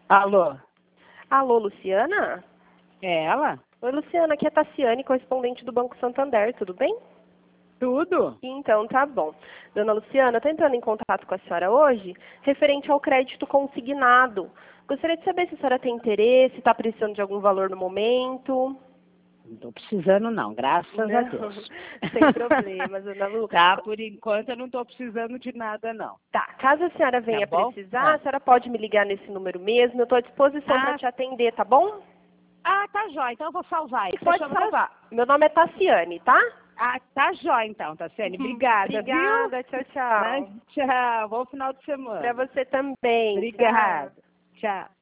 Alô? Alô, Luciana? É ela? Oi, Luciana, aqui é a Tassiane, correspondente do Banco Santander, tudo bem? Tudo? Então, tá bom. Dona Luciana, eu estou entrando em contato com a senhora hoje, referente ao crédito consignado. Gostaria de saber se a senhora tem interesse, está precisando de algum valor no momento. Não estou precisando não, graças a Deus. Sem problemas, Dona Lu. Tá, por enquanto eu não estou precisando de nada não. Tá, caso a senhora venha bom? precisar, a senhora pode me ligar nesse número mesmo, eu estou à disposição para te atender, tá bom? Tá jóia, então eu vou salvar aí. Pode salvar. Meu nome é Tassiane, tá? Tá jóia então, Tassiane. Obrigada, Obrigada, viu? tchau, tchau. Tchau, bom final de semana. Para você também. Obrigada. Tchau.